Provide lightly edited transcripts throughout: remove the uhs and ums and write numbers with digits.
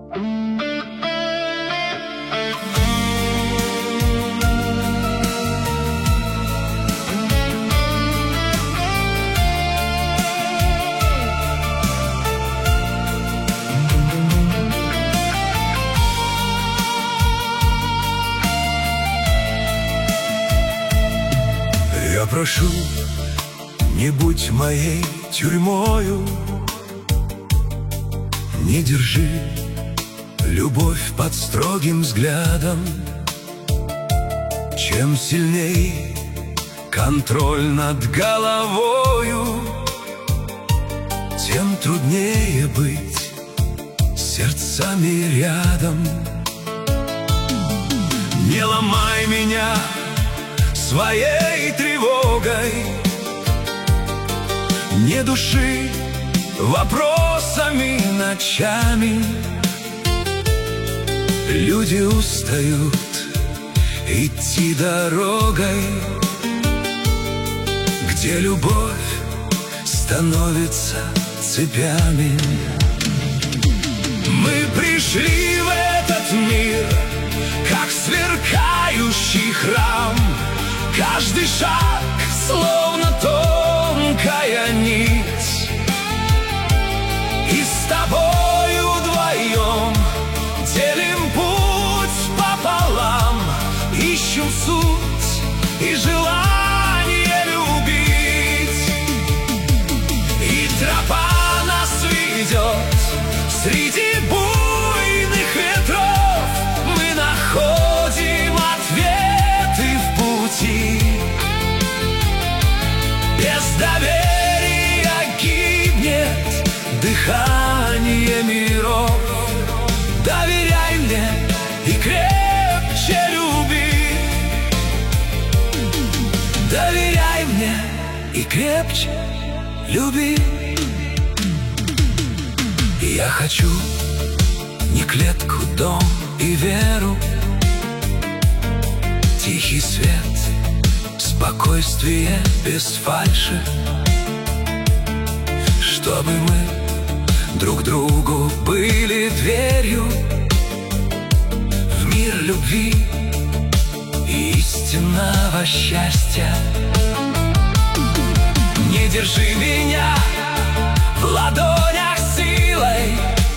Я прошу, не будь моей тюрьмою, не держи любовь под строгим взглядом. Чем сильней контроль над головою, тем труднее быть с сердцами рядом. Не ломай меня своей тревогой, не души вопросами ночами. Люди устают идти дорогой, где любовь становится цепями. Мы пришли в этот мир, как сверкающий храм. Каждый шаг словно тонкая нить, и с тобою вдвоем делим путь пополам. Ищем суть и желание любить, и тропа нас ведет среди буйных ветров. Мы находим ответы в пути. Без доверия гибнет дыхание миров. Доверяй мне и крепче люби. Доверяй мне и крепче люби. Я хочу не клетку, дом и веру, тихий свет, спокойствие без фальши, чтобы мы друг другу были дверью в мир любви и истинного счастья. Не держи меня в ладонях силой.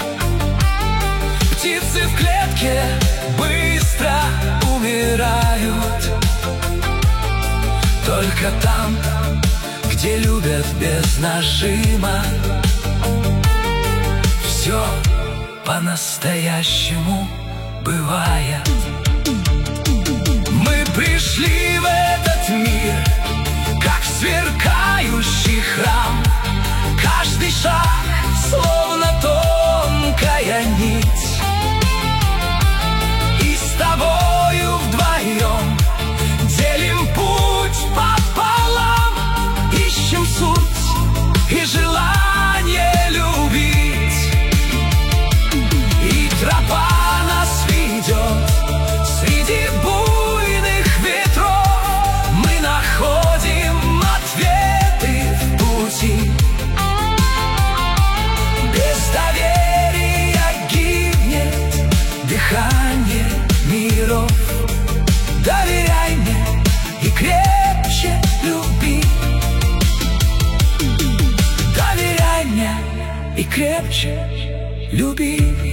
Птицы в клетке быстро умирают. Только там, где любят без нажима, все по-настоящему бывает. Мы пришли в этот мир, как в сверкающий храм. Каждый шаг словно тонкая нить, и с тобою вдвоем делим путь пополам. Ищем суть и желание любить, и тропа нас ведет среди буйных ветров. Мы находим ответы в пути. Без доверия гибнет дыхание миров. Доверяй мне и крепче люби. Доверяй мне и крепче люби.